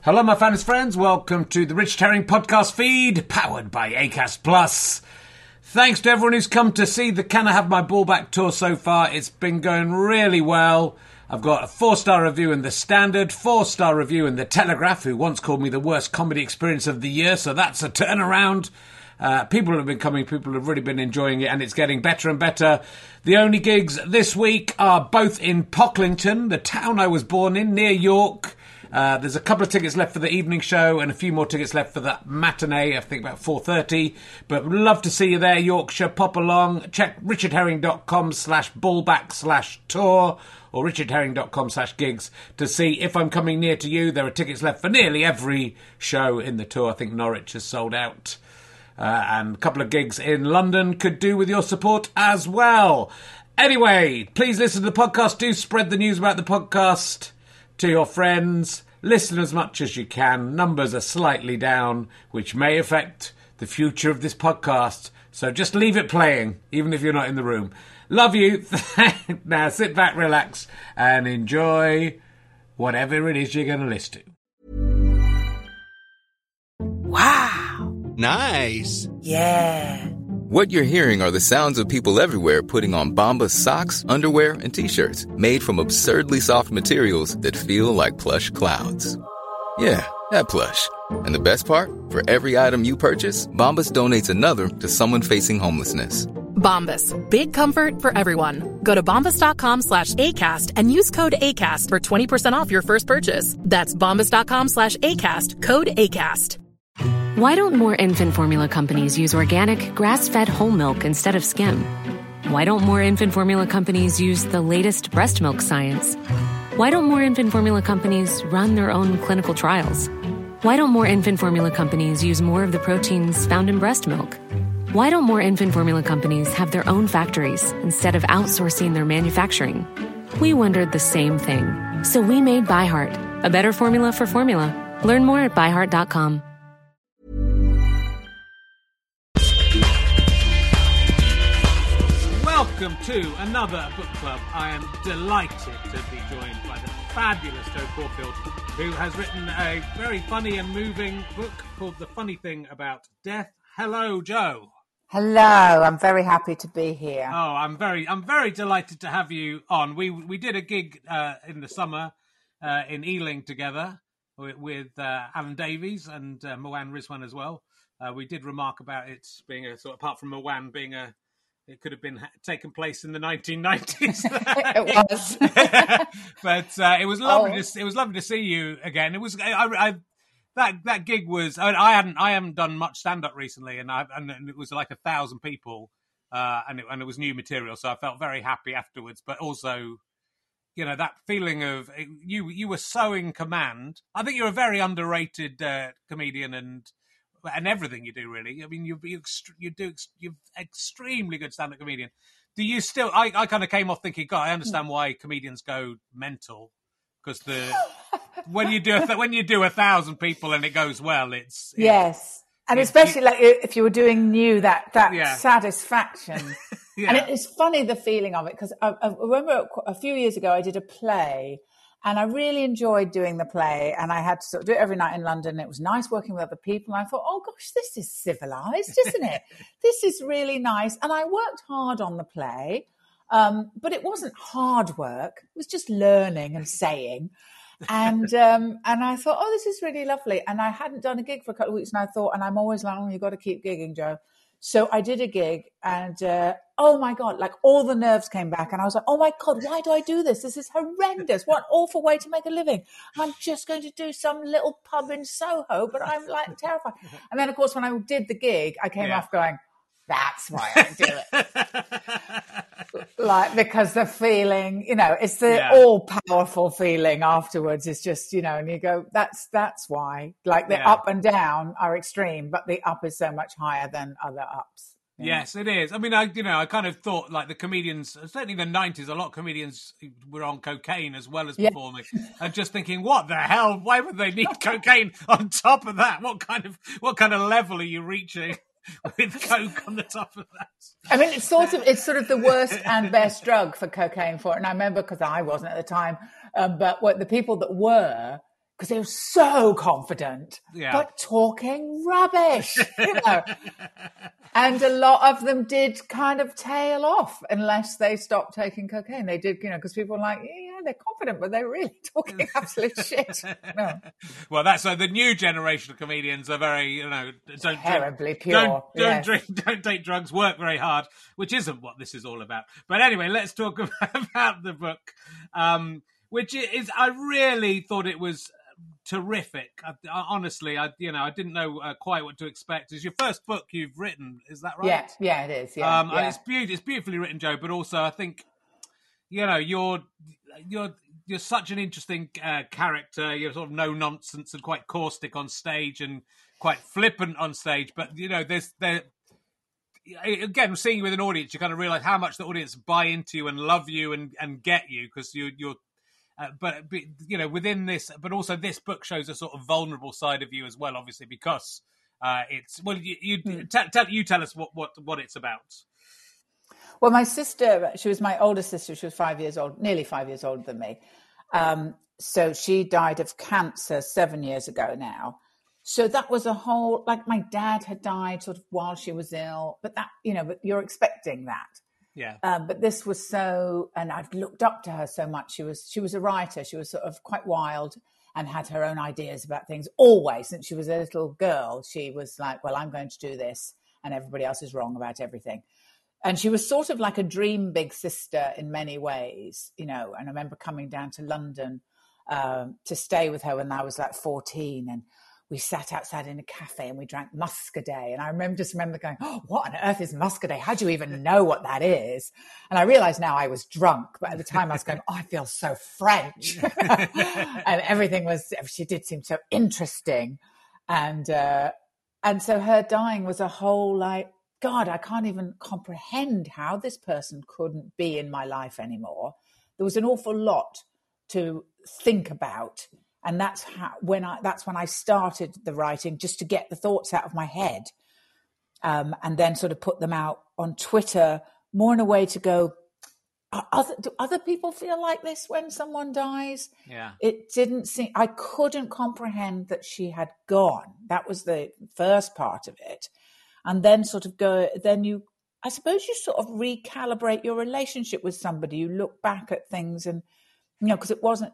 Hello, my fans, friends. Welcome to the Richard Herring podcast feed, powered by Acast Plus. Thanks to everyone who's come to see the Can I Have My Ball Back tour so far. It's been going really well. I've got a 4-star review in The Standard, 4-star review in The Telegraph, who once called me the worst comedy experience of the year, so that's a turnaround. People have been coming, people have really been enjoying it, and it's getting better and better. The only gigs this week are both in Pocklington, the town I was born in, near York. There's a couple of tickets left for the evening show and a few more tickets left for the matinee, I think about 4:30. But we'd love to see you there, Yorkshire. Pop along. Check richardherring.com/ballback/tour or richardherring.com/gigs to see if I'm coming near to you. There are tickets left for nearly every show in the tour. I think Norwich has sold out. And a couple of gigs in London could do with your support as well. Anyway, please listen to the podcast. Do spread the news about the podcast to your friends. Listen as much as you can. Numbers are slightly down, which may affect the future of this podcast. So just leave it playing, even if you're not in the room. Love you. Now sit back, relax, and enjoy whatever it is you're going to listen to. Wow. Nice. Yeah. What you're hearing are the sounds of people everywhere putting on Bombas socks, underwear, and T-shirts made from absurdly soft materials that feel like plush clouds. Yeah, that plush. And the best part? For every item you purchase, Bombas donates another to someone facing homelessness. Bombas. Big comfort for everyone. Go to bombas.com/ACAST and use code ACAST for 20% off your first purchase. That's bombas.com/ACAST. Code ACAST. Why don't more infant formula companies use organic, grass-fed whole milk instead of skim? Why don't more infant formula companies use the latest breast milk science? Why don't more infant formula companies run their own clinical trials? Why don't more infant formula companies use more of the proteins found in breast milk? Why don't more infant formula companies have their own factories instead of outsourcing their manufacturing? We wondered the same thing. So we made ByHeart, a better formula for formula. Learn more at byheart.com. Welcome to another book club. I am delighted to be joined by the fabulous Joe Caulfield, who has written a very funny and moving book called The Funny Thing About Death. Hello, Joe. Hello. I'm very happy to be here. Oh, I'm very delighted to have you on. We did a gig in the summer in Ealing together with Alan Davies and Moan Rizwan as well. We did remark about it being a sort of, apart from Moan being it could have been taken place in the 1990s. It was, but it was lovely. It was lovely to see you again. It was that gig was. I haven't done much stand up recently, and it was like 1,000 people, and it was new material. So I felt very happy afterwards. But also, you know, that feeling of you were so in command. I think you're a very underrated comedian and everything you do, really. I mean, you're extremely good stand-up comedian. Do you still? I kind of came off thinking, God, I understand why comedians go mental, because when you do 1,000 people and it goes well, it's yes, and especially like if you were doing new, that satisfaction. Yeah. And it's funny, the feeling of it, because I remember a few years ago I did a play. And I really enjoyed doing the play, and I had to sort of do it every night in London. It was nice working with other people. And I thought, oh gosh, this is civilized, isn't it? This is really nice. And I worked hard on the play, but it wasn't hard work. It was just learning and saying. And I thought, oh, this is really lovely. And I hadn't done a gig for a couple of weeks, and I thought, and I'm always like, oh, you've got to keep gigging, Joe. So I did a gig, and oh my God, like all the nerves came back, and I was like, oh my God, why do I do this? This is horrendous. What an awful way to make a living. I'm just going to do some little pub in Soho, but I'm like terrified. And then of course, when I did the gig, I came off going, that's why I do it. Like, because the feeling, you know, it's the all-powerful feeling afterwards. It's just, you know, and you go, that's why. Like the up and down are extreme, but the up is so much higher than other ups. Yes, it is. I mean, I kind of thought like the comedians, certainly in the 90s, a lot of comedians were on cocaine as well as performing. And just thinking, what the hell? Why would they need cocaine on top of that? What kind of level are you reaching with coke on the top of that? I mean, it's sort of the worst and best drug for cocaine for it. And I remember, because I wasn't at the time, but what the people that were, because they were so confident, Yeah. but talking rubbish, And a lot of them did kind of tail off unless they stopped taking cocaine. They did, because people were like, yeah, they're confident, but they're really talking absolute shit. No. Well, that's so the new generation of comedians are very, don't Terribly pure. Don't drink, don't take drugs, work very hard, which isn't what this is all about. But anyway, let's talk about the book, which is, I really thought it was terrific. Honestly, I didn't know quite what to expect. It's your first book you've written, is that right? Yeah, it is. Yeah, and it's beautifully written, Joe. But also, I think you're such an interesting character. You're sort of no nonsense and quite caustic on stage and quite flippant on stage. But again, seeing you with an audience, you kind of realise how much the audience buy into you and love you and get you because you're. But within this, but also this book shows a sort of vulnerable side of you as well, obviously, because it's you tell us what it's about. Well, my sister, she was my older sister. She was 5 years old, nearly 5 years older than me. So she died of cancer 7 years ago now. So that was a whole, like my dad had died sort of while she was ill, but that, but you're expecting that. Yeah. But this was so, and I've looked up to her so much. She was a writer. She was sort of quite wild and had her own ideas about things. Always, since she was a little girl, she was like, well, I'm going to do this and everybody else is wrong about everything. And she was sort of like a dream big sister in many ways, and I remember coming down to London to stay with her when I was like 14, and we sat outside in a cafe and we drank Muscadet. And I remember going, oh, what on earth is Muscadet? How do you even know what that is? And I realize now I was drunk, but at the time I was going, oh, I feel so French. And she did seem so interesting. And so her dying was a whole like, God, I can't even comprehend how this person couldn't be in my life anymore. There was an awful lot to think about. And that's when I started the writing, just to get the thoughts out of my head, and then sort of put them out on Twitter, more in a way to go, do other people feel like this when someone dies? Yeah. It didn't seem, I couldn't comprehend that she had gone. That was the first part of it. And then sort of I suppose you sort of recalibrate your relationship with somebody. You look back at things and, because it wasn't,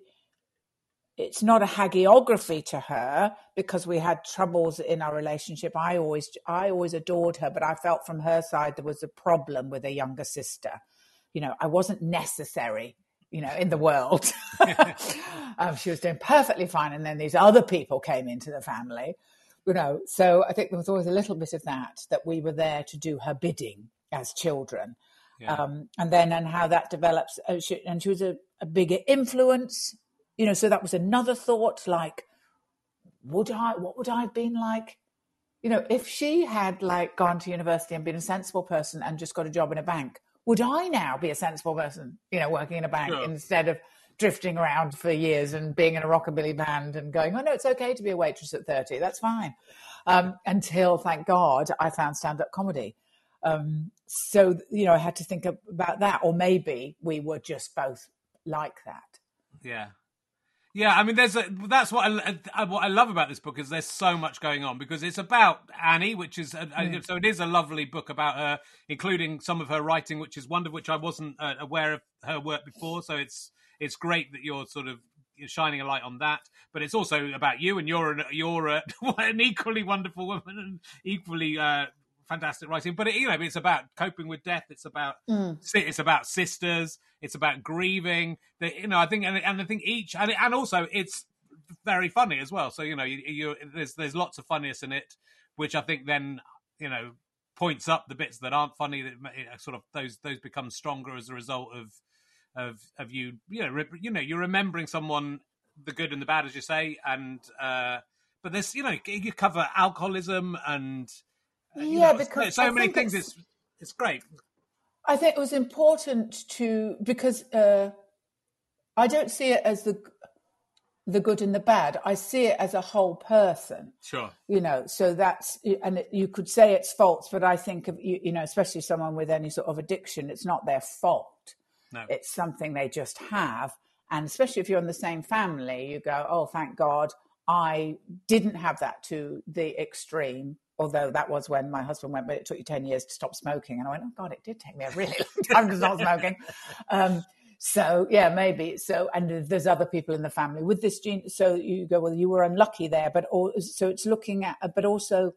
it's not a hagiography to her because we had troubles in our relationship. I always adored her, but I felt from her side there was a problem with a younger sister. I wasn't necessary, in the world. She was doing perfectly fine. And then these other people came into the family, So I think there was always a little bit of that we were there to do her bidding as children. Yeah. And how that develops. She was a bigger influence. So that was another thought, like, what would I have been like, if she had like gone to university and been a sensible person and just got a job in a bank, would I now be a sensible person, working in a bank instead of drifting around for years and being in a rockabilly band and going, oh no, it's okay to be a waitress at 30. That's fine. Until, thank God, I found stand-up comedy. So, I had to think about that, or maybe we were just both like that. Yeah. Yeah, I mean, that's what I love about this book is there's so much going on because it's about Annie, which is so it is a lovely book about her, including some of her writing, which is wonderful, which I wasn't aware of her work before. So it's great that you're sort of shining a light on that. But it's also about you, and you're an equally wonderful woman and equally fantastic writing. But it's about coping with death. It's about sisters. It's about grieving. I think, and I think each, and also it's very funny as well. So there's lots of funniness in it, which I think then points up the bits that aren't funny. That sort of those become stronger as a result of you. You're remembering someone, the good and the bad, as you say, and but there's you cover alcoholism and. Because so many things. It's great. I think it was important because I don't see it as the good and the bad. I see it as a whole person. Sure. So that's, and you could say it's faults, but I think of, especially someone with any sort of addiction, it's not their fault. No. It's something they just have. And especially if you're in the same family, you go, oh, thank God I didn't have that to the extreme. Although that was when my husband went, but it took you 10 years to stop smoking. And I went, oh, God, it did take me a really long time to stop smoking. So, yeah, maybe. So, and there's other people in the family with this gene. So you go, well, you were unlucky there. But so it's looking at, but also,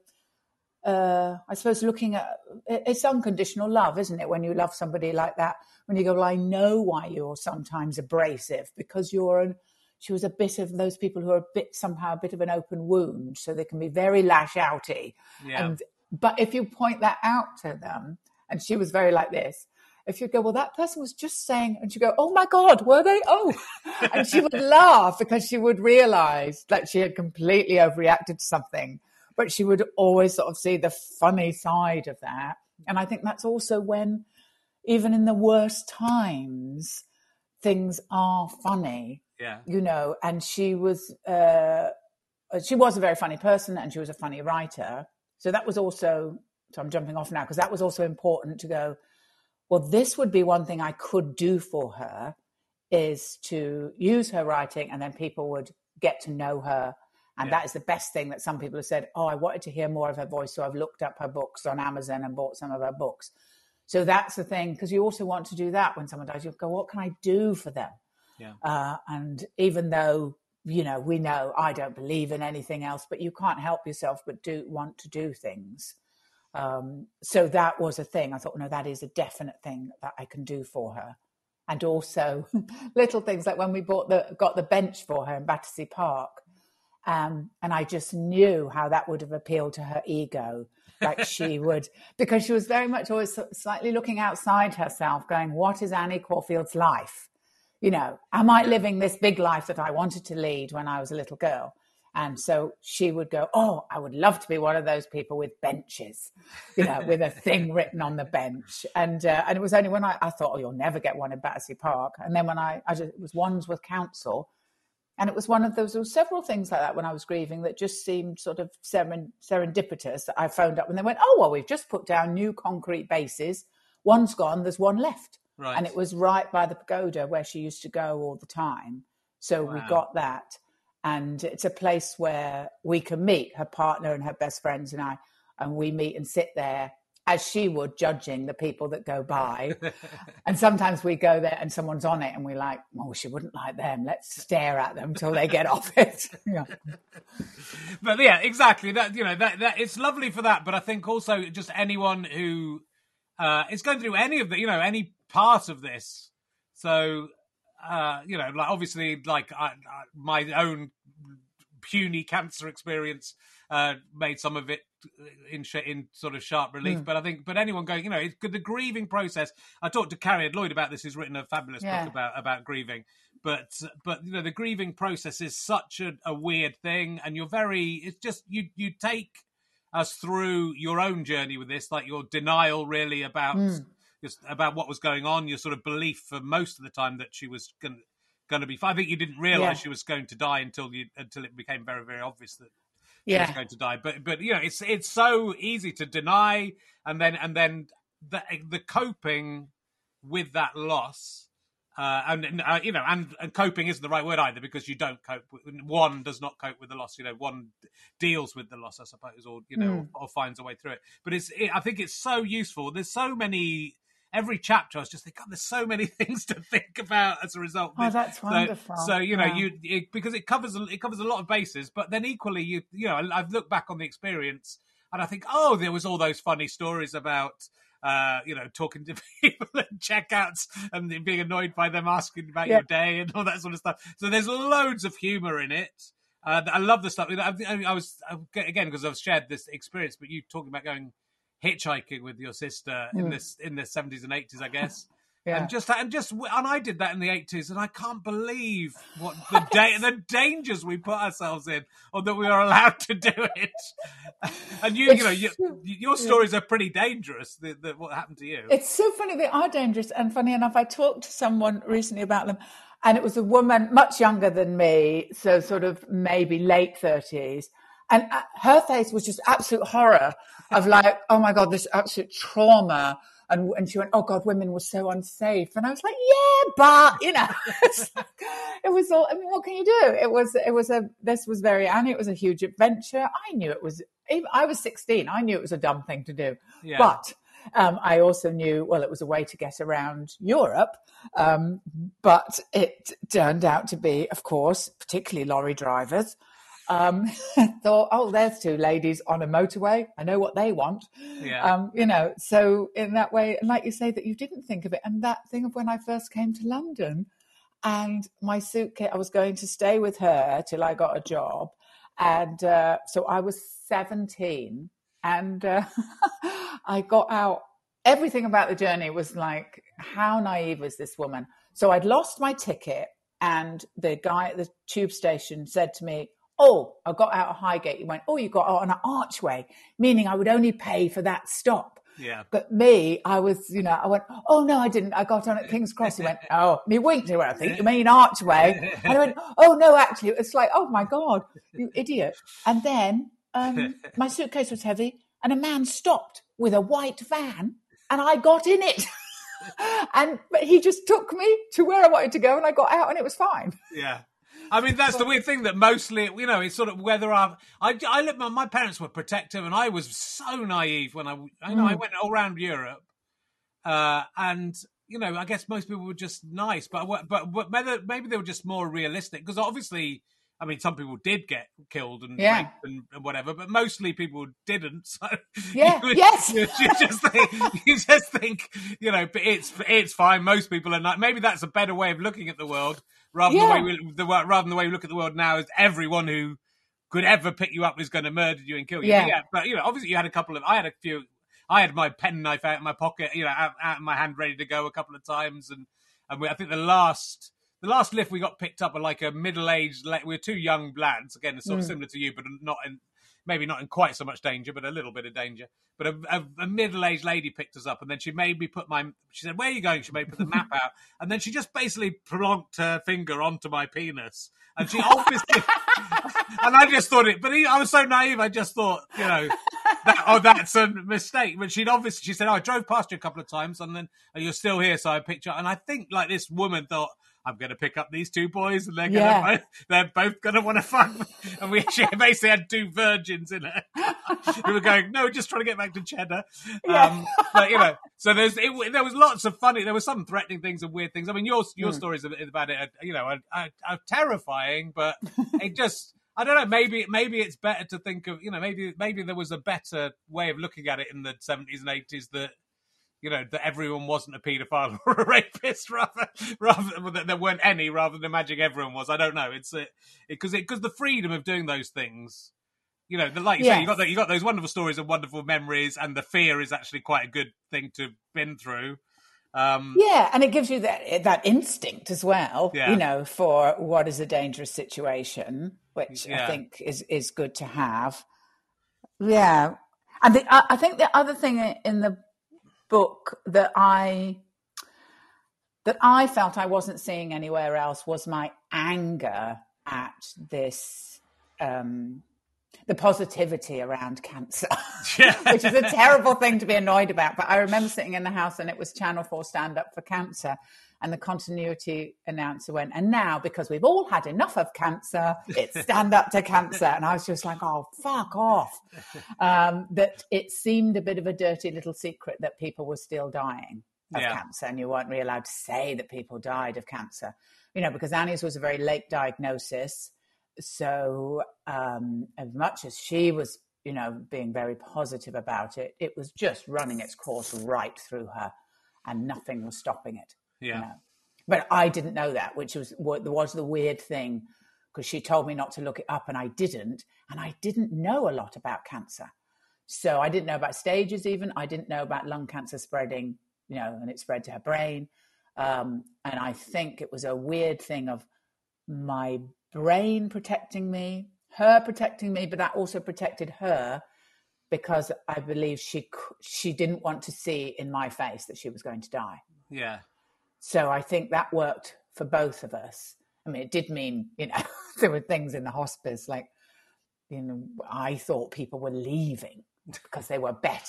I suppose looking at, it's unconditional love, isn't it? When you love somebody like that, when you go, well, I know why you're sometimes abrasive, because she was a bit of those people who are somehow a bit of an open wound, so they can be very lash outy. Yeah. But if you point that out to them, and she was very like this, if you go, well, that person was just saying, and you go, oh my God, were they? Oh, and she would laugh because she would realize that she had completely overreacted to something, but she would always sort of see the funny side of that. And I think that's also when, even in the worst times, things are funny. Yeah. You know, and she was a very funny person, and she was a funny writer. So that was also, so I'm jumping off now, because that was also important to go, well, this would be one thing I could do for her, is to use her writing, and then people would get to know her. And that is the best thing that some people have said, oh, I wanted to hear more of her voice, so I've looked up her books on Amazon and bought some of her books. So that's the thing, because you also want to do that when someone dies. You go, what can I do for them? Yeah. And even though, you know, we know I don't believe in anything else, but you can't help yourself but want to do things. So that was a thing. I thought, no, that is a definite thing that I can do for her. And also little things like when we got the bench for her in Battersea Park. And I just knew how that would have appealed to her ego. Like she would, because she was very much always slightly looking outside herself, going, what is Annie Caulfield's life? You know, am I living this big life that I wanted to lead when I was a little girl? And so she would go, oh, I would love to be one of those people with benches, you know, with a thing written on the bench. And it was only when I thought, oh, you'll never get one in Battersea Park. And then when it was Wandsworth Council. And it was one of those, there were several things like that when I was grieving that just seemed sort of serendipitous, that I phoned up and they went, oh, well, we've just put down new concrete bases. One's gone, there's one left. Right. And it was right by the pagoda where she used to go all the time. So we got that. And it's a place where we can meet, her partner and her best friends and I, and we meet and sit there as she would, judging the people that go by. And sometimes we go there and someone's on it and we're like, oh, she wouldn't like them. Let's stare at them till they get off it. Yeah. But yeah, exactly. That, you know, that it's lovely for that. But I think also just anyone who is going through any of the, you know, any part of this. So, you know, like obviously, like my own puny cancer experience made some of it in sort of sharp relief. But I think, but anyone going, you know, the grieving process. I talked to Carrie Lloyd about this, who's written a fabulous book about grieving. But you know, the grieving process is such a weird thing, and it's just you take us through your own journey with this, like your denial really about what was going on, your sort of belief for most of the time that she was going to be fine. I think you didn't realise she was going to die until it became very, very obvious that she was going to die. But you know, it's so easy to deny, and then the coping with that loss. You know, and coping isn't the right word either, because you don't cope. One does not cope with the loss. You know, one deals with the loss, I suppose, or you know, or finds a way through it. But I think it's so useful. There's so many. Every chapter, I was just thinking, God, there's so many things to think about as a result. Oh, that's wonderful. So you know, because it covers a lot of bases. But then equally, you know, I've looked back on the experience and I think, oh, there was all those funny stories about. You know, talking to people at checkouts and being annoyed by them asking about your day and all that sort of stuff. So there's loads of humour in it. I love the stuff. I was again, because I've shared this experience, but you talking about going hitchhiking with your sister in the 70s and 80s, I guess. And I did that in the 80s, and I can't believe what the dangers we put ourselves in, or that we are allowed to do it. And your stories are pretty dangerous. What happened to you? It's so funny. They are dangerous, and funny enough, I talked to someone recently about them, and it was a woman much younger than me, so sort of maybe late 30s. And her face was just absolute horror of like, oh my God, this absolute trauma And she went, oh God, women were so unsafe. And I was like, yeah, but, it was all, I mean, what can you do? This was and it was a huge adventure. I knew I was 16. I knew it was a dumb thing to do. Yeah. But I also knew, well, it was a way to get around Europe. But it turned out to be, of course, particularly lorry drivers, thought, oh, there's two ladies on a motorway. I know what they want. Yeah. So in that way, and like you say, that you didn't think of it. And that thing of when I first came to London and my suitcase, I was going to stay with her till I got a job. And so I was 17 and I got out. Everything about the journey was like, how naive is this woman? So I'd lost my ticket and the guy at the tube station said to me, oh, I got out of Highgate. He went, oh, you got out on an archway, meaning I would only pay for that stop. Yeah. But me, I was, I went, oh, no, I didn't. I got on at King's Cross. He went, oh, and he winked. He went, I think you mean archway. And I went, oh, no, actually. It's like, oh, my God, you idiot. And then my suitcase was heavy and a man stopped with a white van and I got in it. But he just took me to where I wanted to go and I got out and it was fine. Yeah. I mean, that's the weird thing that mostly, it's sort of whether my parents were protective and I was so naive when I went all around Europe. And, I guess most people were just nice, but maybe they were just more realistic because obviously, I mean, some people did get killed and raped and whatever, but mostly people didn't. So you just think, but it's fine. Most people are not. Maybe that's a better way of looking at the world rather than the way we look at the world now is everyone who could ever pick you up is going to murder you and kill you. Yeah. But obviously you had I had my pen knife out in my pocket, out in my hand ready to go a couple of times. And I think the last lift we got picked up are like a middle-aged, we were two young lads, again, sort of similar to you, but maybe not in quite so much danger, but a little bit of danger. But a middle-aged lady picked us up and then she made me she said, where are you going? She made me put the map out. And then she just basically plonked her finger onto my penis. And she obviously, and I just thought I was so naive, I just thought, that's a mistake. But she said, I drove past you a couple of times and then you're still here, so I picked you up. And I think like this woman thought, I'm going to pick up these two boys and they're both going to want to fuck me. And she basically had two virgins in it who were going, no, just trying to get back to Cheddar. Yeah. But, so there was lots of funny, there were some threatening things and weird things. I mean, your stories about it, are terrifying, but it just, I don't know, maybe it's better to think of, maybe there was a better way of looking at it in the 70s and 80s that, that everyone wasn't a paedophile or a rapist, rather that there weren't any, rather than imagining everyone was. I don't know. It's because the freedom of doing those things, like you say, you got those wonderful stories and wonderful memories, and the fear is actually quite a good thing to been through. And it gives you that instinct as well, for what is a dangerous situation, which I think is good to have. Yeah, and I think the other thing in the book that I felt I wasn't seeing anywhere else was my anger at this, the positivity around cancer, which is a terrible thing to be annoyed about. But I remember sitting in the house and it was Channel 4 Stand Up for Cancer. And the continuity announcer went, and now, because we've all had enough of cancer, it's stand up to cancer. And I was just like, oh, fuck off. That it seemed a bit of a dirty little secret that people were still dying of cancer. And you weren't really allowed to say that people died of cancer, because Annie's was a very late diagnosis. So as much as she was, being very positive about it, it was just running its course right through her and nothing was stopping it. Yeah. But I didn't know that, which was the weird thing, because she told me not to look it up and I didn't. And I didn't know a lot about cancer. So I didn't know about stages even. I didn't know about lung cancer spreading, and it spread to her brain. And I think it was a weird thing of my brain protecting me, her protecting me, but that also protected her because I believe she didn't want to see in my face that she was going to die. Yeah. So I think that worked for both of us. I mean, it did mean, there were things in the hospice, like, I thought people were leaving because they were better.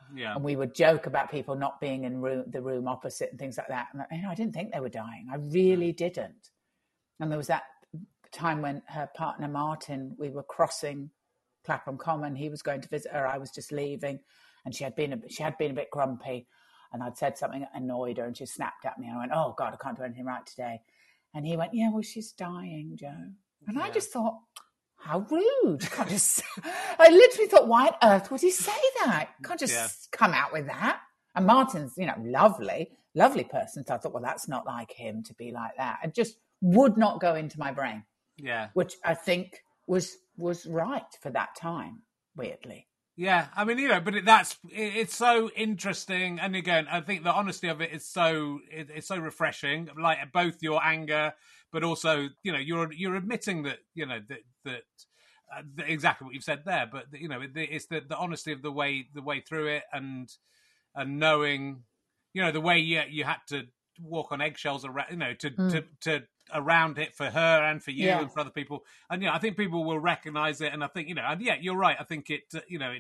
Yeah. And we would joke about people not being in the room opposite and things like that. And I didn't think they were dying. I really didn't. And there was that time when her partner, Martin, we were crossing Clapham Common. He was going to visit her. I was just leaving. And she had been a bit grumpy. And I'd said something that annoyed her, and she snapped at me. And I went, "Oh, God, I can't do anything right today." And he went, "Yeah, well, she's dying, Joe." And I just thought, how rude. You can't just... I literally thought, why on earth would he say that? You can't just come out with that. And Martin's, lovely person. So I thought, well, that's not like him to be like that. It just would not go into my brain. Yeah. Which I think was right for that time, weirdly. Yeah, I mean, but it's so interesting, and again, I think the honesty of it is it's so refreshing. Like both your anger, but also you're admitting that that exactly what you've said there. But it's the honesty of the way through it, and knowing the way you had to walk on eggshells around to around it for her and for you and for other people, and I think people will recognize it, and I think and you're right. I think it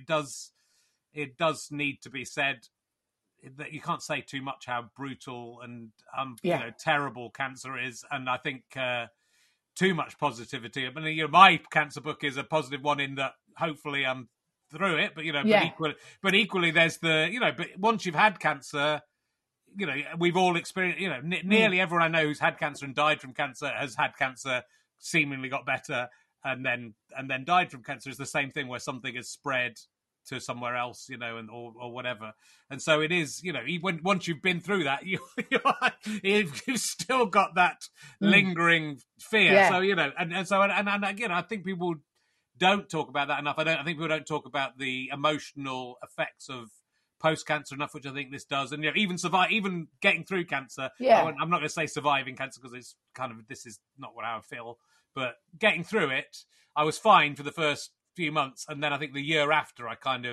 it does need to be said that you can't say too much how brutal and terrible cancer is, and I think too much positivity. I mean, my cancer book is a positive one in that hopefully I'm through it, but equally there's but once you've had cancer. We've all experienced, nearly everyone I know who's had cancer and died from cancer has had cancer, seemingly got better, and then died from cancer. Is the same thing where something is spread to somewhere else, or whatever. And so it is, even once you've been through that, you've still got that lingering fear. Yeah. So, and again, I think people don't talk about that enough. I think people don't talk about the emotional effects of post-cancer enough, which I think this does, and even getting through cancer. I'm not going to say surviving cancer because it's this is not what I feel, but getting through it, I was fine for the first few months, and then I think the year after, I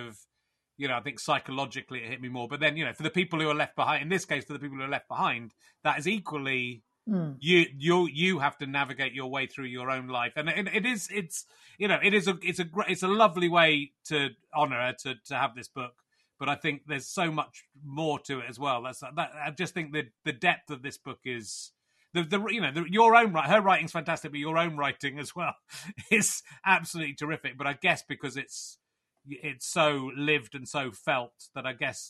I think psychologically it hit me more. But then for the people who are left behind, in this case, for the people who are left behind, that is equally. You have to navigate your way through your own life, and it's a lovely way to honour her to have this book. But I think there's so much more to it as well. I just think the depth of this book is your own her writing's fantastic, but your own writing as well is absolutely terrific. But I guess because it's so lived and so felt that I guess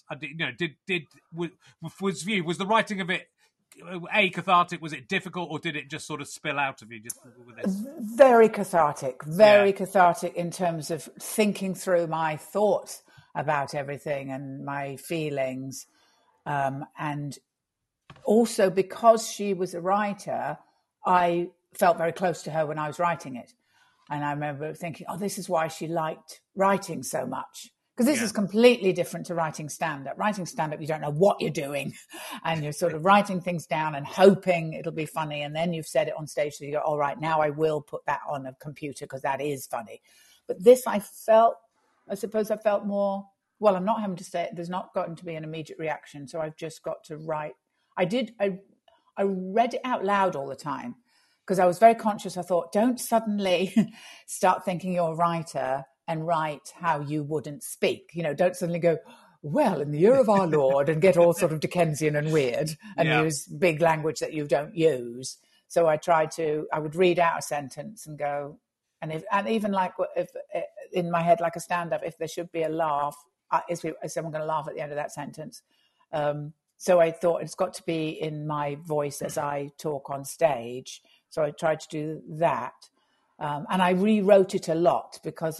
was the writing of it cathartic? Was it difficult, or did it just sort of spill out of you just with this? Very cathartic, cathartic in terms of thinking through my thoughts about everything and my feelings. And also because she was a writer, I felt very close to her when I was writing it. And I remember thinking, this is why she liked writing so much. Because this is completely different to writing stand-up. Writing stand-up, you don't know what you're doing. And you're sort of writing things down and hoping it'll be funny. And then you've said it on stage, so you go, all right, now I will put that on a computer because that is funny. But this I felt more, well, I'm not having to say it. There's not gotten to be an immediate reaction. So I've just got to write. I read it out loud all the time because I was very conscious. I thought, don't suddenly start thinking you're a writer and write how you wouldn't speak. Don't suddenly go, well, in the year of our Lord, and get all sort of Dickensian and weird and use big language that you don't use. So I would read out a sentence and go, and even like if in my head, like a stand-up, if there should be a laugh, is someone going to laugh at the end of that sentence? So I thought it's got to be in my voice as I talk on stage. So I tried to do that. And I rewrote it a lot because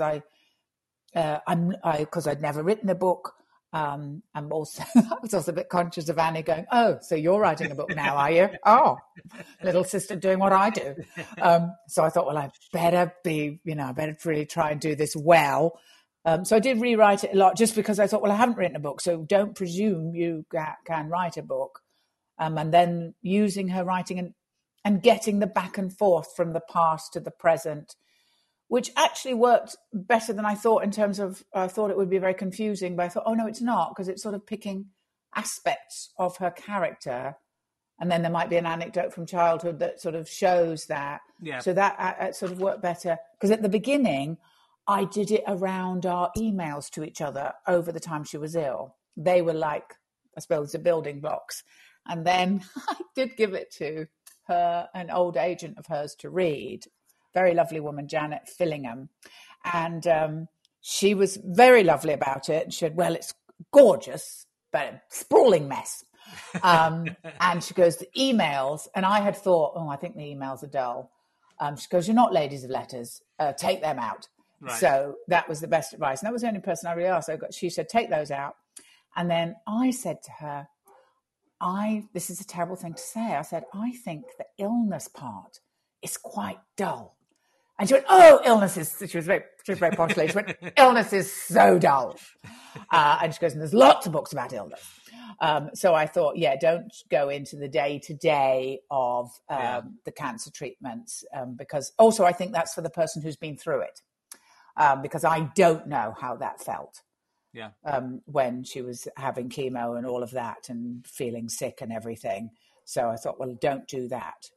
because I'd never written a book. I was also a bit conscious of Annie going, "Oh, so you're writing a book now, are you? Oh, little sister doing what I do." So I thought, well, I better really try and do this well. So I did rewrite it a lot just because I thought, well, I haven't written a book, so don't presume you can write a book. And then using her writing and getting the back and forth from the past to the present, which actually worked better than I thought in terms of, I thought it would be very confusing, but I thought, oh, no, it's not, because it's sort of picking aspects of her character. And then there might be an anecdote from childhood that sort of shows that. Yeah. So that sort of worked better. Because at the beginning, I did it around our emails to each other over the time she was ill. They were like, I suppose, the building blocks. And then I did give it to her, an old agent of hers, to read. Very lovely woman, Janet Fillingham. And she was very lovely about it. She said, well, it's gorgeous, but a sprawling mess. And she goes, the emails. And I had thought, oh, I think the emails are dull. She goes, you're not ladies of letters. Take them out. Right. So that was the best advice. And that was the only person I really asked. She said, take those out. And then I said to her, this is a terrible thing to say. I said, I think the illness part is quite dull. And she went, oh, she was very poshly. She went, illness is so dull. And she goes, and there's lots of books about illness. So I thought, don't go into the day-to-day of the cancer treatments, because also I think that's for the person who's been through it, because I don't know how that felt when she was having chemo and all of that and feeling sick and everything. So I thought, well, don't do that.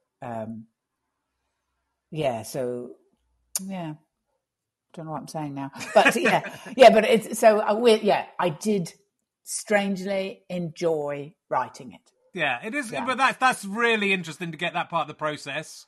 Don't know what I'm saying now, but but it's so I did strangely enjoy writing it. Yeah, it is, but that's really interesting to get that part of the process.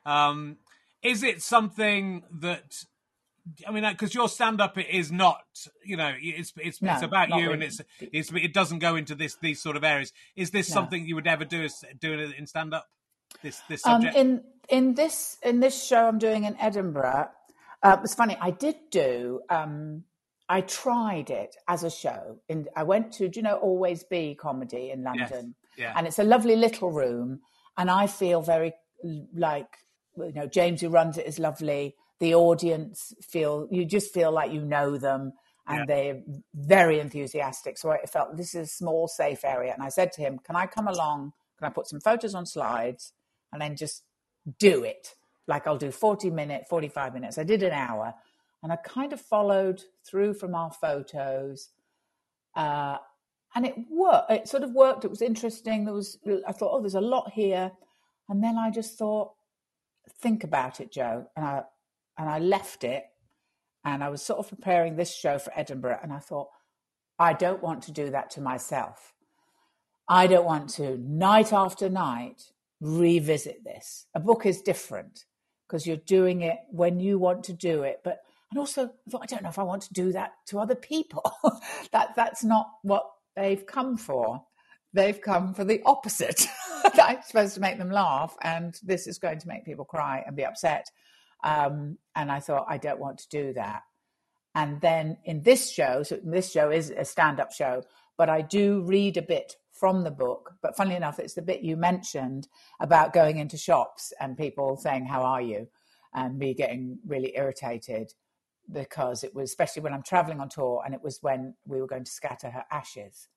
Is it something that, I mean, because your stand-up is not, it's about you, really. And it doesn't go into these sort of areas. Is this something you would ever do in stand-up? This subject? In this show I'm doing in Edinburgh, it's funny. I did do. I tried it as a show. I went to, Always Be Comedy in London, and it's a lovely little room. And I feel very like, James who runs it is lovely. The audience you just feel like you know them, and they're very enthusiastic. So I felt this is a small, safe area. And I said to him, can I come along? Can I put some photos on slides and then just do it? Like I'll do 45 minutes. I did an hour, and I kind of followed through from our photos. And it worked. It sort of worked. It was interesting. I thought, oh, there's a lot here. And then I just thought, think about it, Joe. And I left it, and I was sort of preparing this show for Edinburgh. And I thought, I don't want to do that to myself. I don't want to, night after night, revisit this. A book is different because you're doing it when you want to do it. And also, I thought, I don't know if I want to do that to other people. That's not what they've come for. They've come for the opposite. I'm supposed to make them laugh, and this is going to make people cry and be upset. And I thought, I don't want to do that. And then in this show, so this show is a stand-up show, but I do read a bit from the book. But funnily enough, it's the bit you mentioned about going into shops and people saying, how are you? And me getting really irritated because it was, especially when I'm traveling on tour, and it was when we were going to scatter her ashes.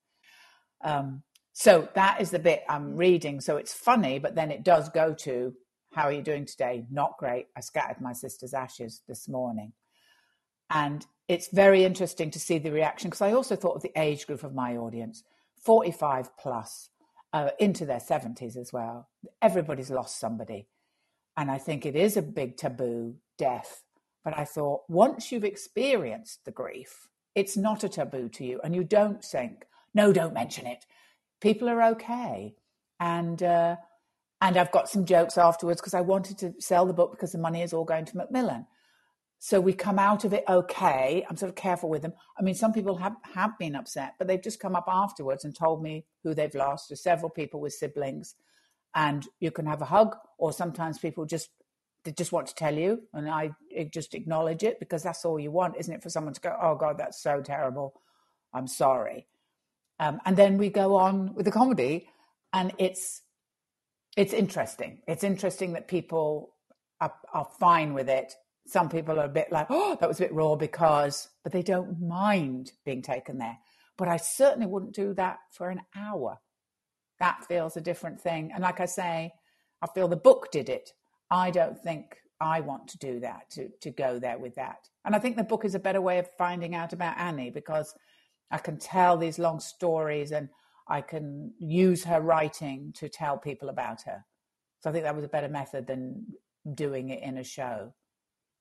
So that is the bit I'm reading. So it's funny, but then it does go to, how are you doing today? Not great. I scattered my sister's ashes this morning. And it's very interesting to see the reaction, because I also thought of the age group of my audience, 45 plus, into their 70s as well. Everybody's lost somebody. And I think it is a big taboo, death. But I thought, once you've experienced the grief, it's not a taboo to you. And you don't think, no, don't mention it. People are okay. And I've got some jokes afterwards because I wanted to sell the book because the money is all going to Macmillan. So we come out of it okay. I'm sort of careful with them. I mean, some people have been upset, but they've just come up afterwards and told me who they've lost. There's several people with siblings, and you can have a hug, or sometimes people just want to tell you, and I just acknowledge it, because that's all you want, isn't it? For someone to go, oh God, that's so terrible. I'm sorry. And then we go on with the comedy, and it's interesting. It's interesting that people are fine with it. Some people are a bit like, oh, that was a bit raw, but they don't mind being taken there. But I certainly wouldn't do that for an hour. That feels a different thing. And like I say, I feel the book did it. I don't think I want to do that, to go there with that. And I think the book is a better way of finding out about Annie, because I can tell these long stories and I can use her writing to tell people about her. So I think that was a better method than doing it in a show.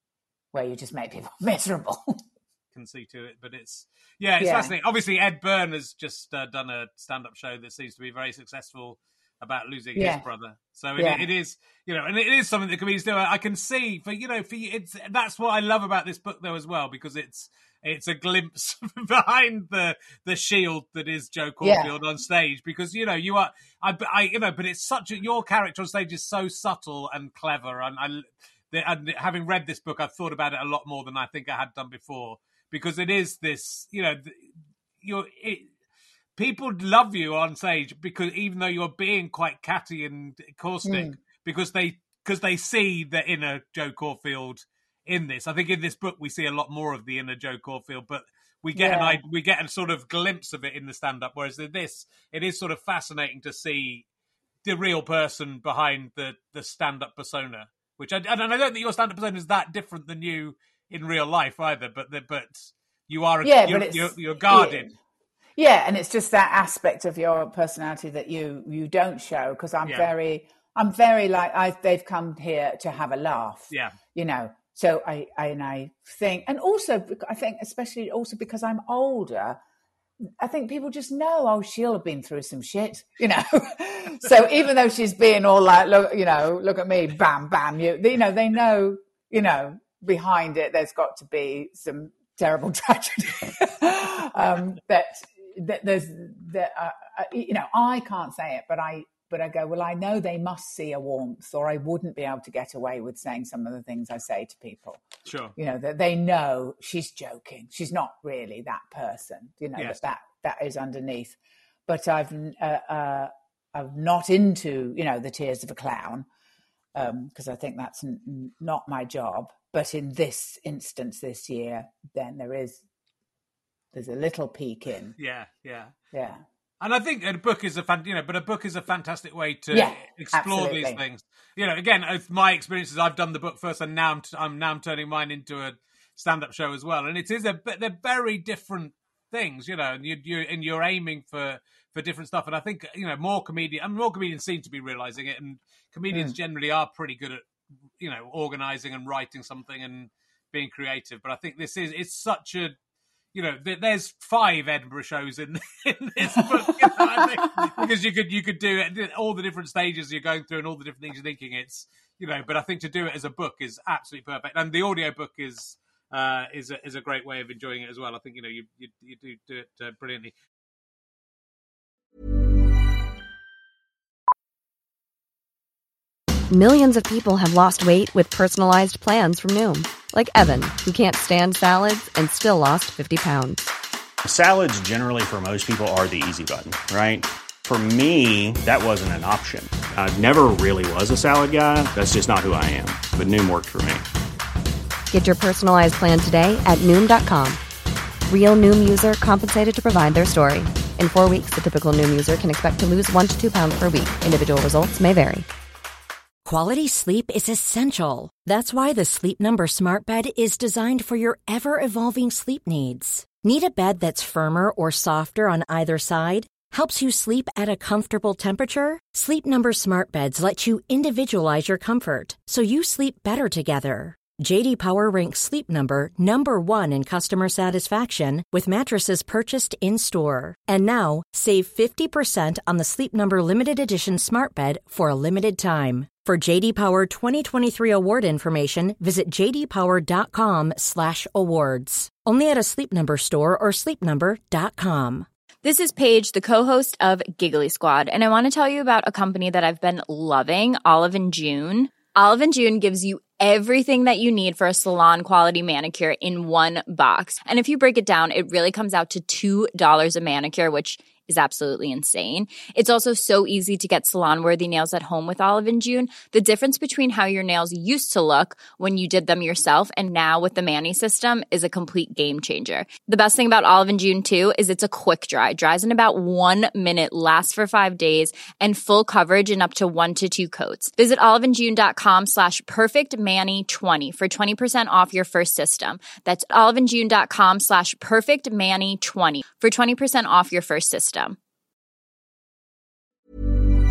where you just make people miserable. Can see to it, but it's fascinating. Obviously, Ed Byrne has just done a stand-up show that seems to be very successful about losing his brother. So it is, and it is something that comedians do. I can see for you, that's what I love about this book though as well, because it's a glimpse behind the shield that is Joe Caulfield on stage, because but it's your character on stage is so subtle and clever, and having read this book, I've thought about it a lot more than I think I had done before, because it is this, people love you on stage because even though you're being quite catty and caustic, because they see the inner Joe Caulfield in this. I think in this book we see a lot more of the inner Joe Caulfield, but we get a sort of glimpse of it in the stand-up. Whereas in this, it is sort of fascinating to see the real person behind the stand-up persona. Which I don't think your stand-up persona is that different than you in real life either. But you are you're guarded. Yeah, and it's just that aspect of your personality that you don't show, because I'm very like they've come here to have a laugh. Yeah, So I think, and also I think especially also because I'm older, I think people just know, oh, she'll have been through some shit, So even though she's being all like, look at me, bam, bam, they know, behind it, there's got to be some terrible tragedy. I can't say it, but I go, well, I know they must see a warmth, or I wouldn't be able to get away with saying some of the things I say to people. Sure. That they know she's joking. She's not really that person, yes. that is underneath. But I'm not into, the tears of a clown, because I think that's not my job. But in this instance this year, then there's a little peek in. Yeah. And I think a book is a fantastic way to explore absolutely. these things. Again, my experiences, I've done the book first, and now I'm turning mine into a stand-up show as well. And they're very different things, and you're aiming for different stuff. And I think more comedians seem to be realizing it, and comedians generally are pretty good at organizing and writing something and being creative. But I think it's such a there's 5 Edinburgh shows in this book, I think, because you could do it all the different stages you're going through and all the different things you're thinking. It's but I think to do it as a book is absolutely perfect, and the audio book is a great way of enjoying it as well. I think you do it brilliantly. Millions of people have lost weight with personalized plans from Noom. Like Evan, who can't stand salads and still lost 50 pounds. Salads generally for most people are the easy button, right? For me, that wasn't an option. I never really was a salad guy. That's just not who I am. But Noom worked for me. Get your personalized plan today at Noom.com. Real Noom user compensated to provide their story. In 4 weeks, the typical Noom user can expect to lose 1 to 2 pounds per week. Individual results may vary. Quality sleep is essential. That's why the Sleep Number Smart Bed is designed for your ever-evolving sleep needs. Need a bed that's firmer or softer on either side? Helps you sleep at a comfortable temperature? Sleep Number Smart Beds let you individualize your comfort, so you sleep better together. J.D. Power ranks Sleep Number number 1 in customer satisfaction with mattresses purchased in-store. And now, save 50% on the Sleep Number Limited Edition Smart Bed for a limited time. For J.D. Power 2023 award information, visit jdpower.com/awards. Only at a Sleep Number store or sleepnumber.com. This is Paige, the co-host of Giggly Squad, and I want to tell you about a company that I've been loving, Olive & June. Olive & June gives you everything that you need for a salon-quality manicure in one box. And if you break it down, it really comes out to $2 a manicure, which is absolutely insane. It's also so easy to get salon-worthy nails at home with Olive & June. The difference between how your nails used to look when you did them yourself and now with the Mani system is a complete game changer. The best thing about Olive & June, too, is it's a quick dry. Dries in about 1 minute, lasts for 5 days, and full coverage in up to 1 to 2 coats. Visit oliveandjune.com/perfectmani20 for 20% off your first system. That's oliveandjune.com/perfectmani20 for 20% off your first system.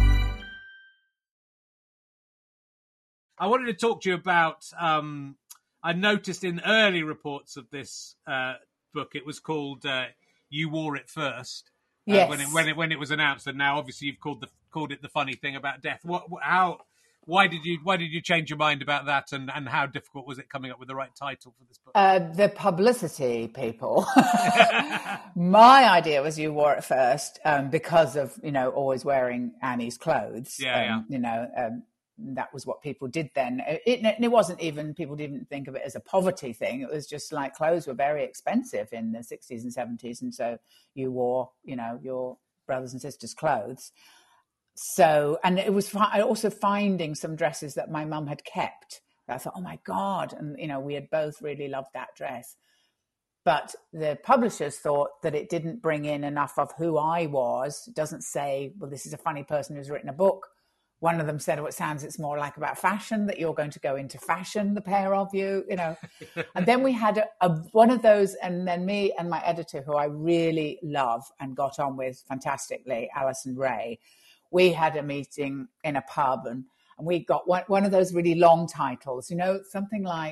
I wanted to talk to you about I noticed in early reports of this book, it was called "You Wore It First." Yes. When it was announced, and now obviously you've called it the funny thing about death. Why did you change your mind about that, and how difficult was it coming up with the right title for this book? The publicity people. My idea was You Wore It First because of always wearing Annie's clothes. That was what people did then. It wasn't even, people didn't think of it as a poverty thing. It was just like clothes were very expensive in the 60s and 70s, and so you wore your brothers and sisters' clothes. So, and it was also finding some dresses that my mum had kept. I thought, oh my God. And, we had both really loved that dress. But the publishers thought that it didn't bring in enough of who I was. It doesn't say, well, this is a funny person who's written a book. One of them said, it's more like about fashion, that you're going to go into fashion, the pair of you, And then we had one of those, and then me and my editor, who I really love and got on with fantastically, Alison Ray, we had a meeting in a pub, and we got one of those really long titles, something like,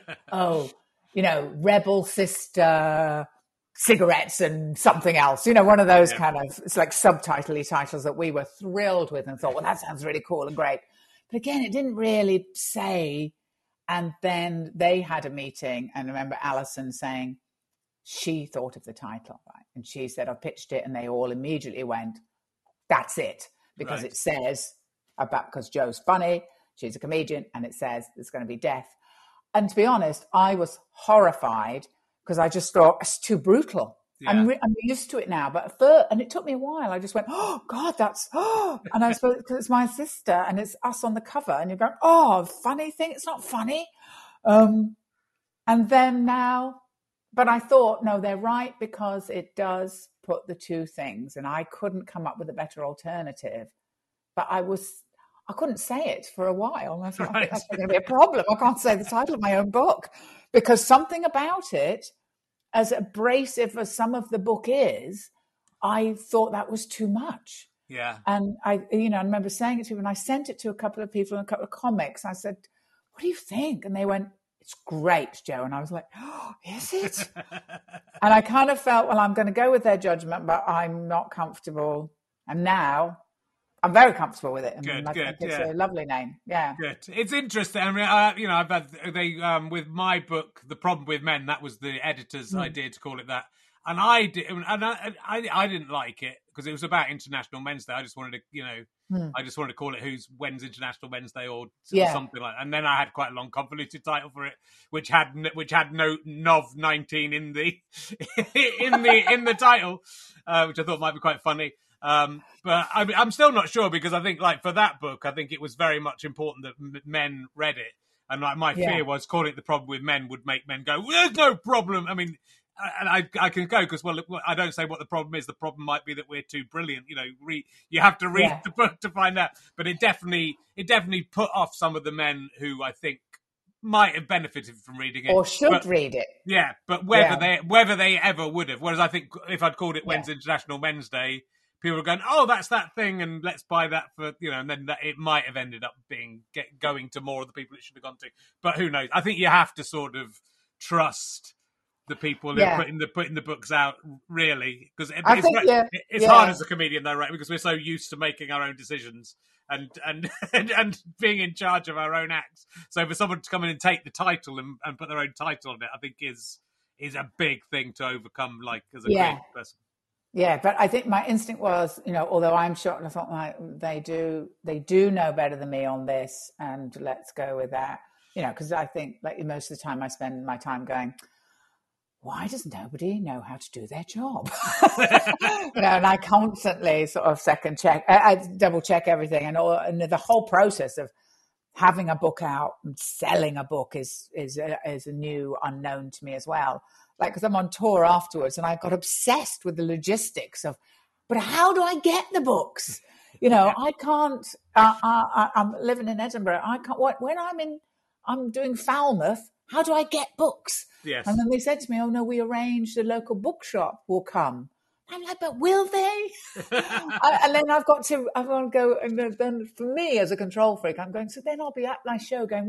Rebel Sister Cigarettes and something else, one of those kind of, it's like subtitle-y titles that we were thrilled with and thought, well, that sounds really cool and great. But again, it didn't really say. And then they had a meeting, and I remember Alison saying she thought of the title, right? And she said, I pitched it, and they all immediately went, that's it. Because it says because Jo's funny, she's a comedian, and it says there's going to be death. And to be honest, I was horrified because I just thought it's too brutal. Yeah. I'm used to it now, and it took me a while. I just went, oh God, and I suppose because it's my sister and it's us on the cover, and you're going, oh, funny thing, it's not funny. And then now, but I thought, no, they're right, because it does put the two things, and I couldn't come up with a better alternative. But I couldn't say it for a while. And I thought, I think that's going to be a problem. I can't say the title of my own book, because something about it, as abrasive as some of the book is, I thought that was too much. Yeah. And I remember saying it to people, and I sent it to a couple of people and a couple of comics. I said, what do you think? And they went, it's great, Jo. And I was like, oh, is it? And I kind of felt, well, I'm going to go with their judgment, but I'm not comfortable. And now I'm very comfortable with it. I think it's a lovely name. Yeah. Good. It's interesting. I mean, I've had with my book, The Problem with Men, that was the editor's idea to call it that. And I didn't like it because it was about International Men's Day. I just wanted to, call it When's International Men's Day or something like that. And then I had quite a long convoluted title for it, which had no Nov 19 in the in the title, which I thought might be quite funny. But I'm still not sure, because I think, like, for that book, I think it was very much important that men read it. And like my fear was calling it The Problem with Men would make men go, well, there's no problem. I mean, and I can go because, well, I don't say what the problem is. The problem might be that we're too brilliant. You have to read the book to find out. But it definitely put off some of the men who I think might have benefited from reading it, or should read it. Yeah, but whether they ever would have. Whereas I think if I'd called it When's International Men's Day, people were going, oh, that's that thing, and let's buy that for, and then it might have ended up going to more of the people it should have gone to. But who knows? I think you have to sort of trust the people who are putting the books out, really, because it's hard as a comedian, though, right? Because we're so used to making our own decisions and being in charge of our own acts. So for someone to come in and take the title and put their own title on it, I think is a big thing to overcome, like, as a creative person. Yeah, but I think my instinct was, although I'm shocked, I thought, they do know better than me on this, and let's go with that. Because I think, like, most of the time I spend my time going, why does nobody know how to do their job? And I constantly sort of second check, I double check everything, and the whole process of having a book out and selling a book is a new unknown to me as well. Like, because I'm on tour afterwards, and I got obsessed with the logistics of, but how do I get the books? I can't. I'm living in Edinburgh. I can't. When I'm doing Falmouth. How do I get books? Yes. And then they said to me, oh, no, we arranged the local bookshop will come. I'm like, but will they? And then I want to go, and then for me as a control freak, I'm going, so then I'll be at my show going, well,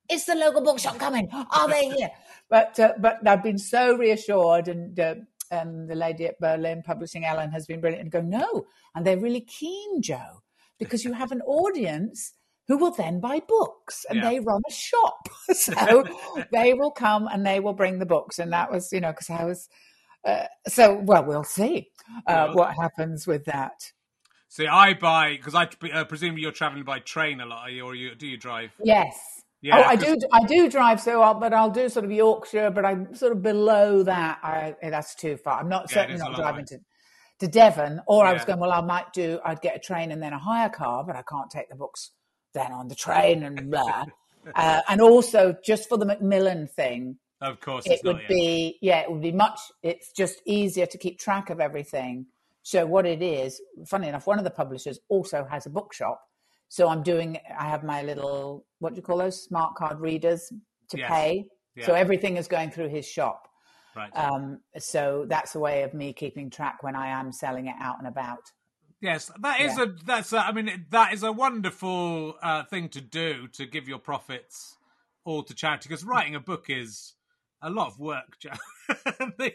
is the local bookshop coming? Are they here? But I've been so reassured, and the lady at Berlin Publishing, Ellen, has been brilliant, and go, no. And they're really keen, Joe, because you have an audience who will then buy books, and they run a shop. So they will come and they will bring the books. And that was, because I was, we'll see what happens with that. See, I buy, because I presume you're traveling by train a lot, or do you drive? Yes. Yeah, I do drive, but I'll do sort of Yorkshire, but I'm sort of below that. That's too far. I'm certainly not driving to Devon, or I was going, I'd get a train and then a hire car, but I can't take the books then on the train and blah. And also just for the Macmillan thing, of course, it would be it's just easier to keep track of everything. So what it is, funny enough, one of the publishers also has a bookshop. So I have my little, what do you call those, smart card readers to pay. Yeah. So everything is going through his shop. Right. So that's a way of me keeping track when I am selling it out and about. Yes, that is a wonderful thing to do, to give your profits all to charity, because writing a book is a lot of work, Joe. But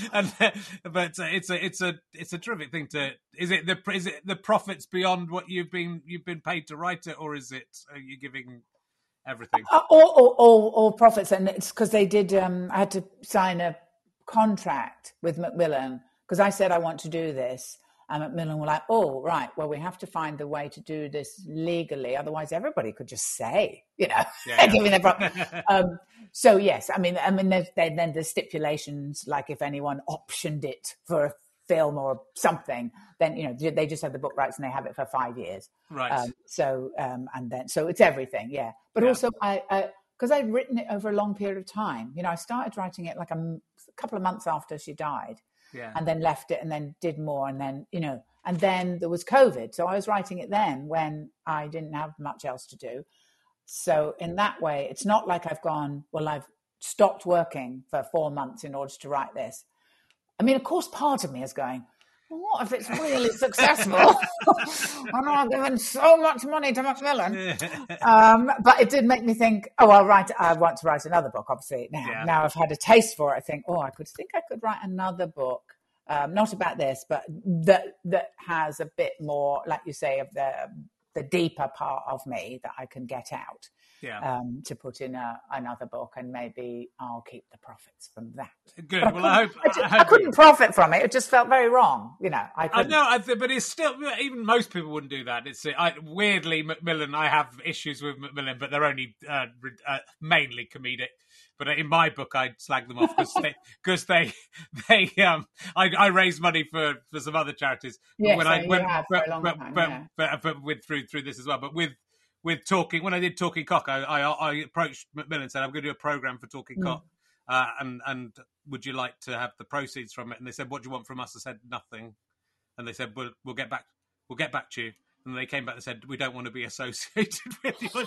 it's a terrific thing to. Is it the profits beyond what you've been paid to write it, or is it are you giving everything? All profits, and it's because they did. I had to sign a contract with Macmillan because I said I want to do this. And Macmillan were like, oh, right, well, we have to find a way to do this legally. Otherwise, everybody could just say, giving their profit. So, yes, I mean, then the stipulations, like if anyone optioned it for a film or something, then, they just have the book rights and they have it for 5 years. Right. So it's everything, yeah. But also, because I'd written it over a long period of time, I started writing it like a couple of months after she died. Yeah. And then left it and then did more. And then, and then there was COVID. So I was writing it then when I didn't have much else to do. So in that way, it's not like I've gone, well, I've stopped working for 4 months in order to write this. I mean, of course, part of me is going, well, what if it's really successful? And I've given so much money to Macmillan. But it did make me think, I want to write another book, obviously. Now I've had a taste for it. I think, I could write another book, not about this, but that has a bit more, like you say, of the deeper part of me that I can get out. To put in another book, and maybe I'll keep the profits from that. Good. Well, I couldn't profit from it. It just felt very wrong. I know, but it's still, even most people wouldn't do that. It's weirdly Macmillan. I have issues with Macmillan, but they're only mainly comedic. But in my book, I slag them off because they I raise money for some other charities. Yes, but through this as well. But with Talking, when I did Talking Cock, I approached Macmillan and said, I'm going to do a program for Talking Cock, and would you like to have the proceeds from it? And they said, what do you want from us? I said, nothing. And they said, we'll get back to you. And they came back and said, we don't want to be associated with your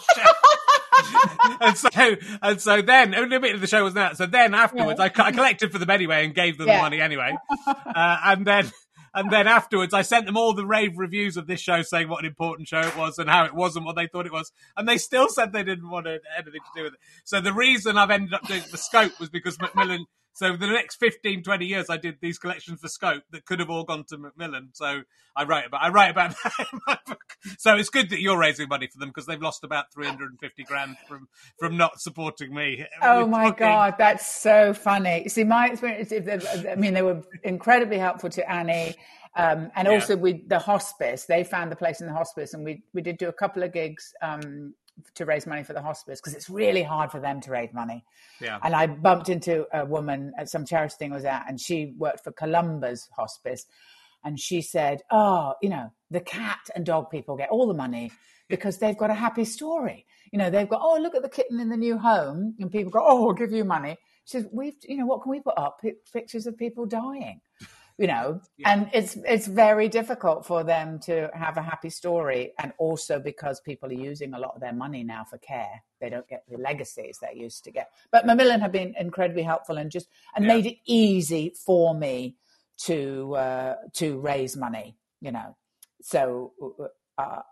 show. and so then, a bit of the show was that. So then afterwards, I collected for them anyway and gave them the money anyway. And then afterwards, I sent them all the rave reviews of this show saying what an important show it was and how it wasn't what they thought it was. And they still said they didn't want anything to do with it. So the reason I've ended up doing the Scope was because Macmillan... So the next 15, 20 years, I did these collections for Scope that could have all gone to Macmillan. So I write about that in my book. So it's good that you're raising money for them because they've lost about 350 grand from not supporting me. Oh my God, that's so funny. See, my experience, they were incredibly helpful to Annie. And also with the hospice, they found the place in the hospice, and we did do a couple of gigs to raise money for the hospice because it's really hard for them to raise money. Yeah. And I bumped into a woman at some charity thing I was at, and she worked for Columba's hospice, and she said, the cat and dog people get all the money because they've got a happy story. They've got, look at the kitten in the new home, and people go, we'll give you money. She says, what can we put up? Pictures of people dying. And it's very difficult for them to have a happy story. And also because people are using a lot of their money now for care, they don't get the legacies they used to get. But Macmillan have been incredibly helpful and made it easy for me to raise money, So,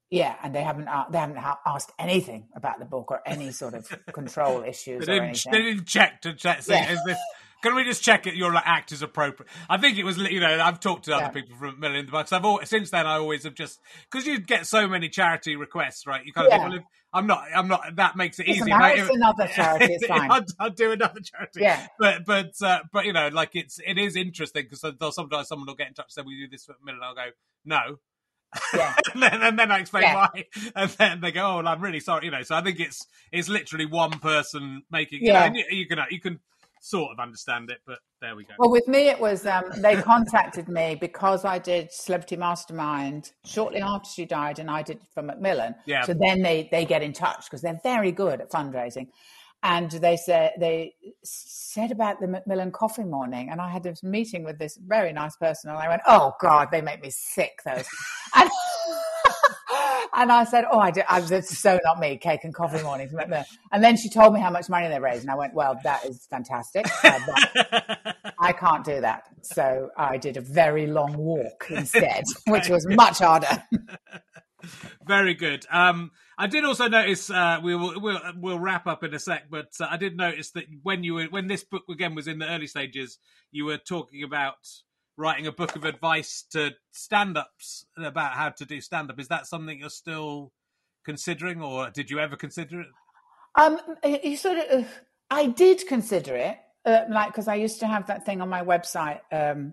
Yeah, and they haven't asked anything about the book or any sort of control issues or anything. They didn't check to check. Is this? Can we just check it? Your act is appropriate. I think it was. I've talked to other people from Macmillan, but since then I always have just because you get so many charity requests, right? You kind of think, well, I'm not. That makes it easy. It's another charity. It's fine. I'll do another charity. Yeah, but like it is interesting because sometimes someone will get in touch and say, "We do this for Macmillan." I'll go, "No." Yeah. and then I explain why, and then they go, "Oh, well, I'm really sorry." So I think it's literally one person making. And you can sort of understand it, but there we go. Well, with me, it was they contacted me because I did Celebrity Mastermind shortly after she died, and I did it for Macmillan. Yeah. So then they get in touch because they're very good at fundraising. And they said about the Macmillan Coffee Morning, and I had this meeting with this very nice person, and I went, "Oh God, they make me sick, those." And I said, that's so not me, cake and coffee mornings. And then she told me how much money they raised, and I went, "Well, that is fantastic, but I can't do that." So I did a very long walk instead, which was much harder. Very good. I did also notice we'll wrap up in a sec, but I did notice that when this book again was in the early stages, you were talking about writing a book of advice to stand-ups about how to do stand-up. Is that something you're still considering, or did you ever consider it? I did consider it, because I used to have that thing on my website.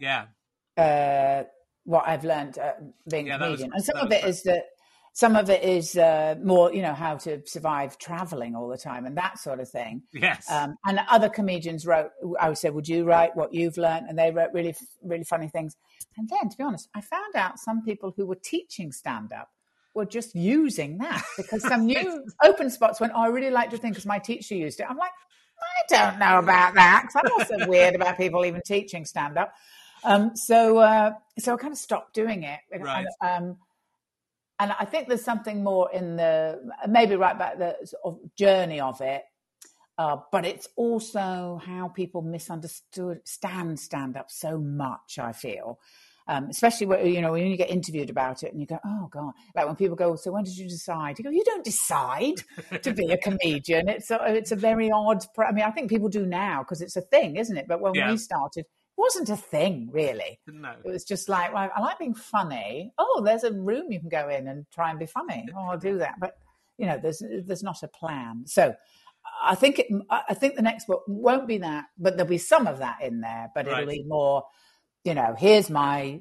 What I've learned being a comedian, and some of it is more, how to survive traveling all the time and that sort of thing. Yes. And other comedians wrote, I would say, would you write what you've learned? And they wrote really, really funny things. And then, to be honest, I found out some people who were teaching stand-up were just using that because some new open spots went, "Oh, I really like your thing because my teacher used it." I'm like, I don't know about that because I'm also weird about people even teaching stand-up. So I kind of stopped doing it. Right. And I think there's something more in maybe right about the sort of journey of it, but it's also how people misunderstand stand-up so much, I feel. Especially when you get interviewed about it and you go, "Oh God," like when people go, "So when did you decide?" You go, "You don't decide to be a comedian." It's a very odd, I think people do now because it's a thing, isn't it? But when we started, wasn't a thing really. No. It was just like, well, I like being funny. Oh, there's a room you can go in and try and be funny. Oh, I'll do that. But there's not a plan. So I think the next book won't be that, but there'll be some of that in there. But it'll be more, here's my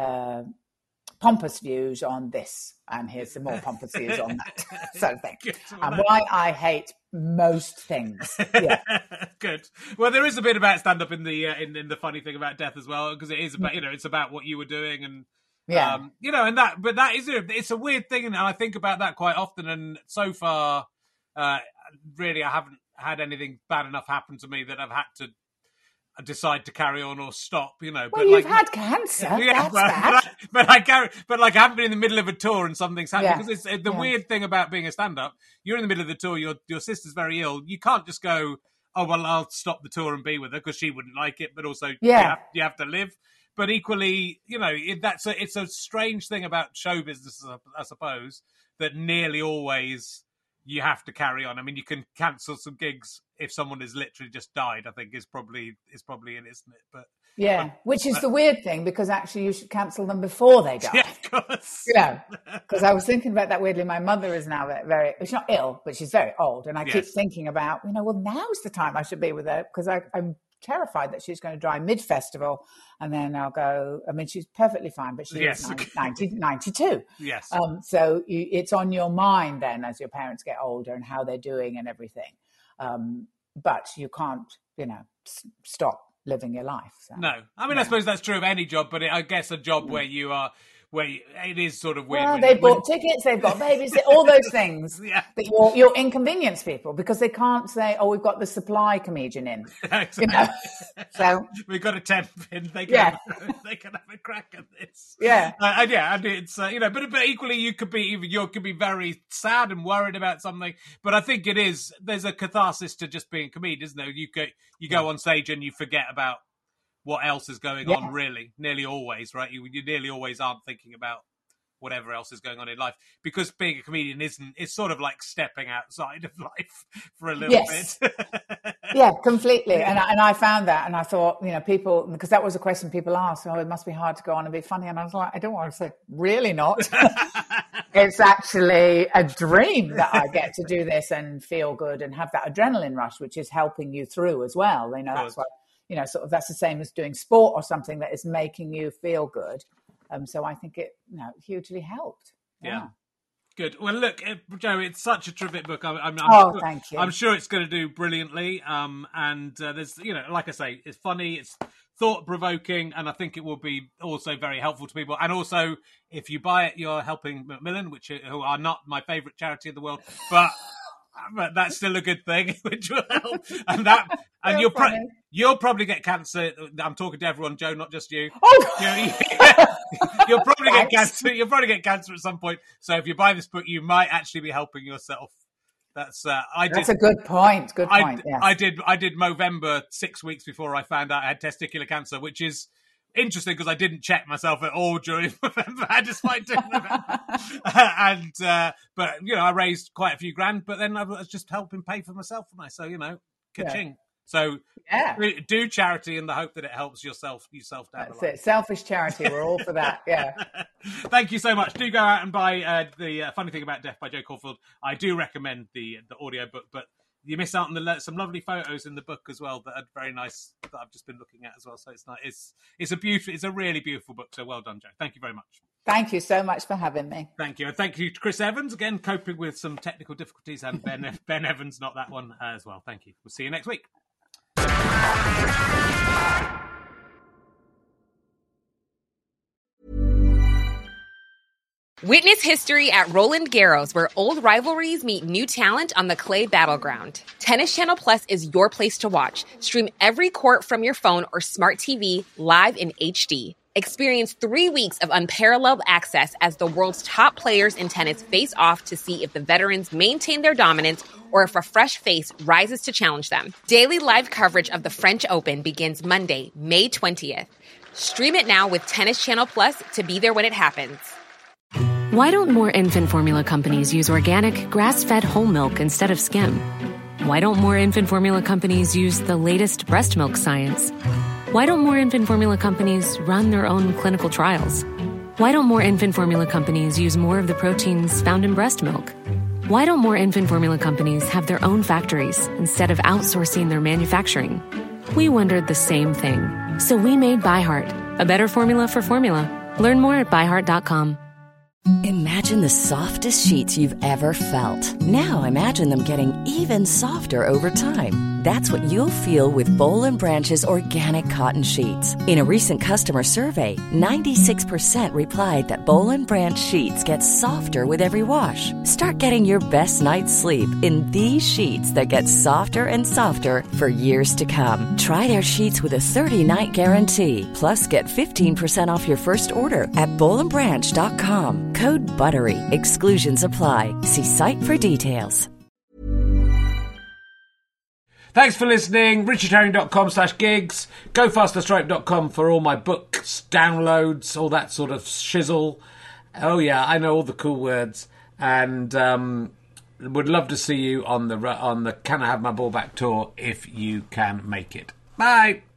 pompous views on this, and here's some more pompous views on that sort of thing, and why I hate most things. Yeah. Good. Well, there is a bit about stand-up in the funny thing about death as well, because it is about it's about what you were doing, and and that. But that is it's a weird thing, and I think about that quite often. And so far, really, I haven't had anything bad enough happen to me that I've had to decide to carry on or stop, Well, but you've had cancer. Yeah, that's bad. But I haven't been in the middle of a tour and something's happened, because it's the weird thing about being a stand-up. You're in the middle of the tour. Your sister's very ill. You can't just go, "Oh well, I'll stop the tour and be with her," because she wouldn't like it. But also, you have to live. But equally, it's a strange thing about show business, I suppose, that nearly always you have to carry on. I mean, you can cancel some gigs if someone has literally just died, I think is probably it, isn't it? But which is the weird thing, because actually you should cancel them before they die. Yeah, of course. Because I was thinking about that weirdly. My mother is now she's not ill, but she's very old. And I keep thinking about, well, now's the time I should be with her, because I'm terrified that she's going to die mid-festival, and then I'll go. I mean, she's perfectly fine, but she is 92. Yes. So it's on your mind then as your parents get older and how they're doing and everything. But you can't, stop living your life. So. No, I mean, I suppose that's true of any job, but I guess a job where it is sort of weird. Well, they bought tickets, they've got babies, all those things. That you'll inconvenience people because they can't say, "Oh, we've got the supply comedian in." So we've got a temp in. They can have a crack at this. And it's but equally you could be very sad and worried about something. But I think there's a catharsis to just being a comedian, isn't there? You go on stage and you forget about what else is going on, really, nearly always, right? You nearly always aren't thinking about whatever else is going on in life, because being a comedian it's sort of like stepping outside of life for a little bit. Yeah, completely. And I found that, and I thought, people, because that was a question people asked, it must be hard to go on and be funny. And I was like, I don't want to say, really not. It's actually a dream that I get to do this and feel good and have that adrenaline rush, which is helping you through as well. That's why, sort of that's the same as doing sport or something that is making you feel good. So I think it hugely helped. Yeah. Good. Well, look, Joe, it's such a terrific book. Thank you. I'm sure it's going to do brilliantly. And there's, like I say, it's funny, it's thought-provoking, and I think it will be also very helpful to people. And also, if you buy it, you're helping Macmillan, who are not my favourite charity in the world, but that's still a good thing, which will help. And you'll probably get cancer. I'm talking to everyone, Joe, not just you. You'll probably get cancer. You'll probably get cancer at some point. So if you buy this book, you might actually be helping yourself. That's a good point. Yeah. I did Movember 6 weeks before I found out I had testicular cancer, which is interesting because I didn't check myself at all during November. I just like doing November. But I raised quite a few grand, but then I was just helping pay for myself, and so ka-ching. Yeah. So do charity in the hope that it helps yourself down That's the line. It. Selfish charity. We're all for that. Yeah. Thank you so much. Do go out and buy the Funny Thing About Death by Jo Caulfield. I do recommend the audiobook, but you miss out on some lovely photos in the book as well that are very nice, that I've just been looking at as well. So it's nice. It's a really beautiful book. So well done, Jo. Thank you very much. Thank you so much for having me. Thank you. And thank you to Chris Evans, again, coping with some technical difficulties, and Ben Evans, not that one, as well. Thank you. We'll see you next week. Witness history at Roland Garros, where old rivalries meet new talent on the clay battleground. Tennis Channel Plus is your place to watch. Stream every court from your phone or smart TV live in HD. Experience 3 weeks of unparalleled access as the world's top players in tennis face off to see if the veterans maintain their dominance or if a fresh face rises to challenge them. Daily live coverage of the French Open begins Monday, May 20th. Stream it now with Tennis Channel Plus to be there when it happens. Why don't more infant formula companies use organic, grass-fed whole milk instead of skim? Why don't more infant formula companies use the latest breast milk science? Why don't more infant formula companies run their own clinical trials? Why don't more infant formula companies use more of the proteins found in breast milk? Why don't more infant formula companies have their own factories instead of outsourcing their manufacturing? We wondered the same thing. So we made ByHeart, a better formula for formula. Learn more at byheart.com. Imagine the softest sheets you've ever felt. Now imagine them getting even softer over time. That's what you'll feel with Boll & Branch's organic cotton sheets. In a recent customer survey, 96% replied that Boll & Branch sheets get softer with every wash. Start getting your best night's sleep in these sheets that get softer and softer for years to come. Try their sheets with a 30-night guarantee. Plus, get 15% off your first order at bollandbranch.com. Code BUTTERY. Exclusions apply. See site for details. Thanks for listening. richardherring.com/gigs. GoFasterStripe.com for all my books, downloads, all that sort of shizzle. Oh yeah, I know all the cool words. And would love to see you on the Can I Have My Ball Back tour if you can make it. Bye.